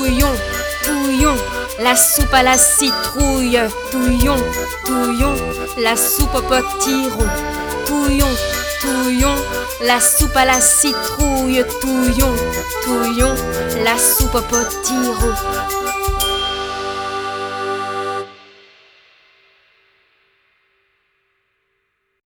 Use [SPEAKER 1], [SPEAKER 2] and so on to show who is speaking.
[SPEAKER 1] touillon, touillon, la soupe à la citrouille. Touillon, touillon, la soupe au potiron. Touillon, touillon, la soupe à la citrouille. Touillon, touillon, la soupe au potiron.